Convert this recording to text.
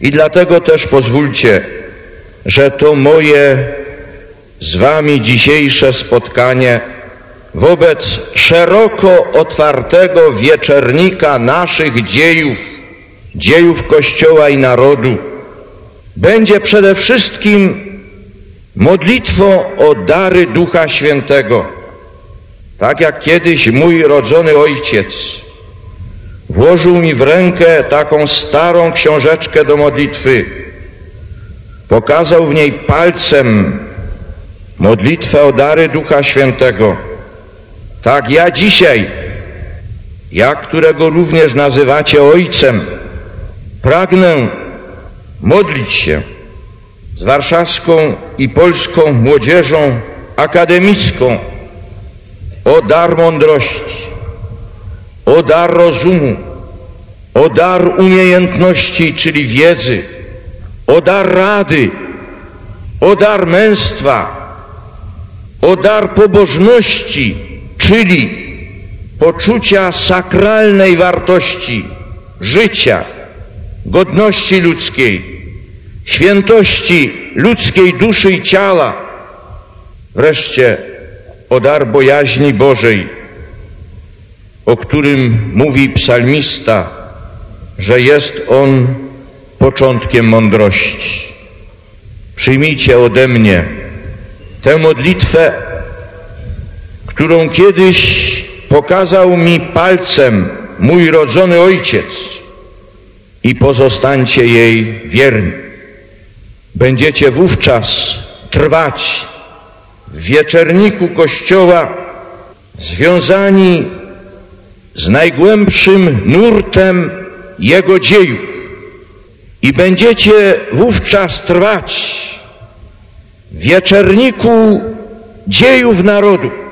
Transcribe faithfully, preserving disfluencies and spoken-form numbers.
I dlatego też pozwólcie, że to moje z wami dzisiejsze spotkanie wobec szeroko otwartego wieczernika naszych dziejów, dziejów Kościoła i narodu, będzie przede wszystkim modlitwą o dary Ducha Świętego. Tak jak kiedyś mój rodzony ojciec włożył mi w rękę taką starą książeczkę do modlitwy, pokazał w niej palcem modlitwę o dary Ducha Świętego. Tak ja dzisiaj, ja, którego również nazywacie Ojcem, pragnę modlić się z warszawską i polską młodzieżą akademicką o dar mądrości, o dar rozumu, o dar umiejętności, czyli wiedzy, o dar rady, o dar męstwa, o dar pobożności, czyli poczucia sakralnej wartości życia, godności ludzkiej, świętości ludzkiej duszy i ciała, wreszcie o dar bojaźni Bożej, o którym mówi psalmista, że jest on początkiem mądrości. Przyjmijcie ode mnie tę modlitwę, którą kiedyś pokazał mi palcem mój rodzony ojciec, i pozostańcie jej wierni. Będziecie wówczas trwać w wieczerniku Kościoła związani z najgłębszym nurtem Jego dziejów i będziecie wówczas trwać w wieczerniku dziejów narodu.